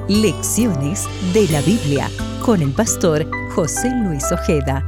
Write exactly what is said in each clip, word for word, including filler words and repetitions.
Lecciones de la Biblia con el pastor José Luis Ojeda.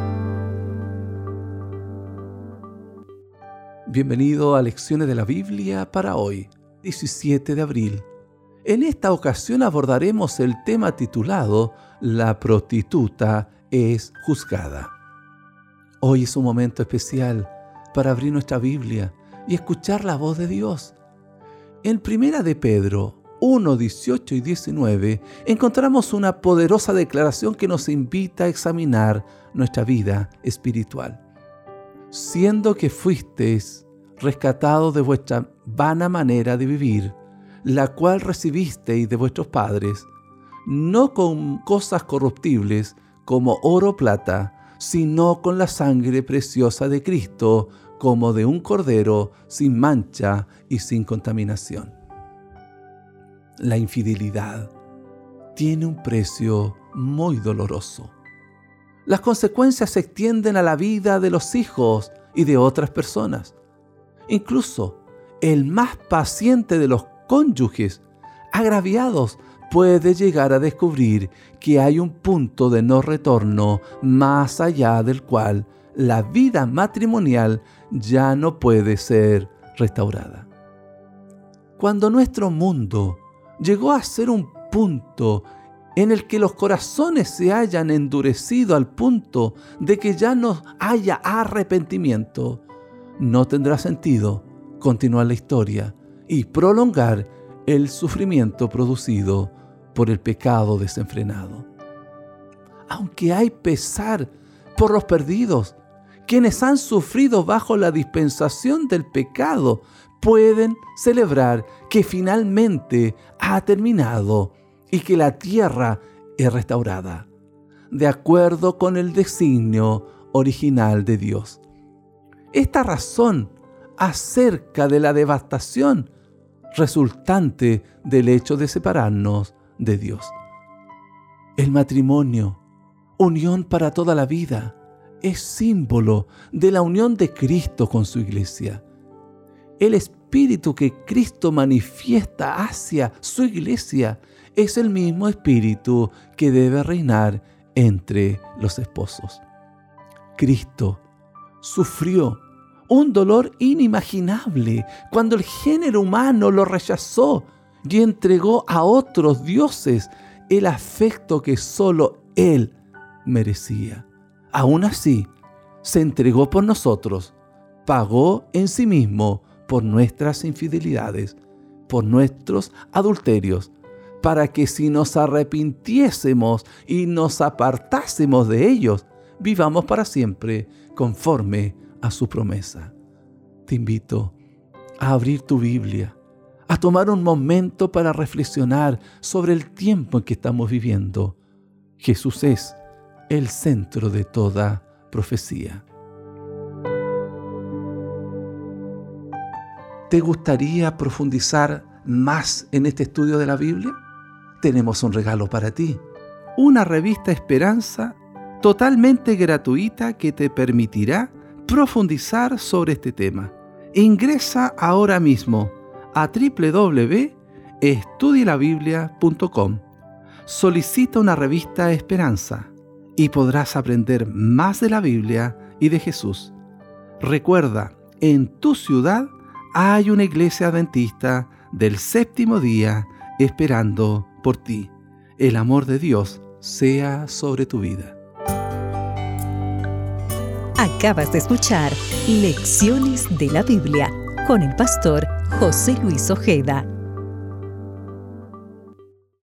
Bienvenido a Lecciones de la Biblia para hoy, diecisiete de abril. En esta ocasión abordaremos el tema titulado La prostituta es juzgada. Hoy es un momento especial para abrir nuestra Biblia y escuchar la voz de Dios. En Primera de Pedro uno, dieciocho y diecinueve encontramos una poderosa declaración que nos invita a examinar nuestra vida espiritual. Siendo que fuisteis rescatados de vuestra vana manera de vivir, la cual recibisteis de vuestros padres, no con cosas corruptibles como oro o plata, sino con la sangre preciosa de Cristo, como de un cordero sin mancha y sin contaminación. La infidelidad tiene un precio muy doloroso. Las consecuencias se extienden a la vida de los hijos y de otras personas. Incluso el más paciente de los cónyuges agraviados puede llegar a descubrir que hay un punto de no retorno más allá del cual la vida matrimonial ya no puede ser restaurada. Cuando nuestro mundo llegó a ser un punto en el que los corazones se hayan endurecido al punto de que ya no haya arrepentimiento, no tendrá sentido continuar la historia y prolongar el sufrimiento producido por el pecado desenfrenado. Aunque hay pesar por los perdidos, quienes han sufrido bajo la dispensación del pecado pueden celebrar que finalmente ha terminado y que la tierra es restaurada, de acuerdo con el designio original de Dios. Esta razón acerca de la devastación resultante del hecho de separarnos de Dios. El matrimonio, unión para toda la vida, es símbolo de la unión de Cristo con su iglesia. El espíritu que Cristo manifiesta hacia su iglesia es el mismo espíritu que debe reinar entre los esposos. Cristo sufrió un dolor inimaginable cuando el género humano lo rechazó y entregó a otros dioses el afecto que solo Él merecía. Aún así, se entregó por nosotros, pagó en sí mismo por nuestras infidelidades, por nuestros adulterios, para que si nos arrepintiésemos y nos apartásemos de ellos, vivamos para siempre conforme a su promesa. Te invito a abrir tu Biblia, a tomar un momento para reflexionar sobre el tiempo en que estamos viviendo. Jesús es el centro de toda profecía. ¿Te gustaría profundizar más en este estudio de la Biblia? Tenemos un regalo para ti. Una revista Esperanza totalmente gratuita que te permitirá profundizar sobre este tema. Ingresa ahora mismo a doble u doble u doble u punto estudie la biblia punto com. Solicita una revista Esperanza y podrás aprender más de la Biblia y de Jesús. Recuerda, en tu ciudad hay una iglesia adventista del séptimo día esperando por ti. El amor de Dios sea sobre tu vida. Acabas de escuchar Lecciones de la Biblia con el pastor José Luis Ojeda.